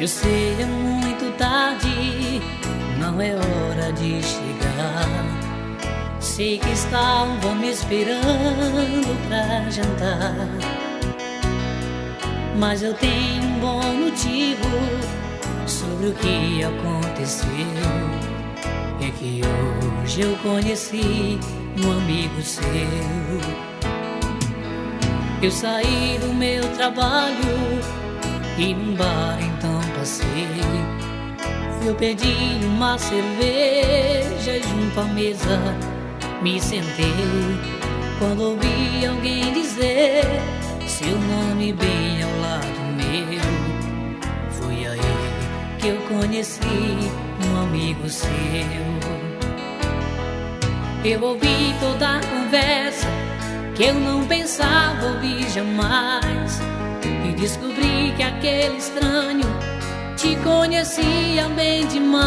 Eu sei, é muito tarde, não é hora de chegar. Sei que estavam me esperando pra jantar, mas eu tenho um bom motivo sobre o que aconteceu. É que hoje eu conheci um amigo seu. Eu saí do meu trabalho e num bar então passei. Eu pedi uma cerveja e junto à mesa me sentei. Quando ouvi alguém dizer seu nome bem ao lado meu, foi aí que eu conheci um amigo seu. Eu ouvi toda a conversa que eu não pensava ouvir jamais, e descobri que aquele estranho te conhecia bem demais.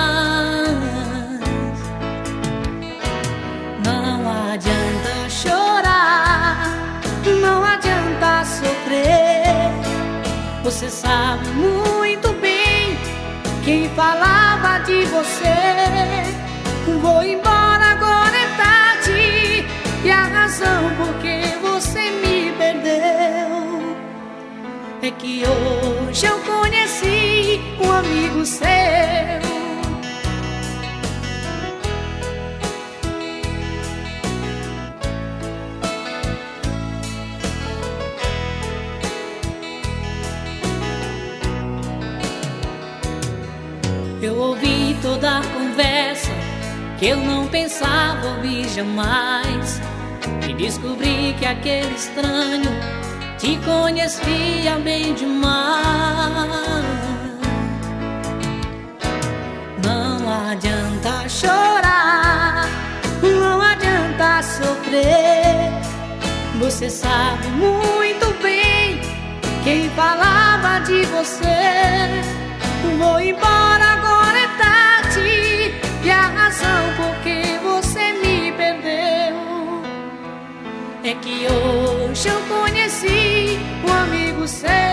Não adianta chorar, não adianta sofrer. Você sabe muito bem quem falava de você. Vou embora, agora é tarde, e a razão por que você me perdeu é que hoje eu conheci um amigo seu. Eu ouvi toda a conversa que eu não pensava ouvir jamais, e descobri que aquele estranho te conhecia bem demais. Não adianta chorar, não adianta sofrer. Você sabe muito bem quem falava de você. Vou embora, agora é tarde, e a razão por que você me perdeu é que hoje eu conheci um amigo seu.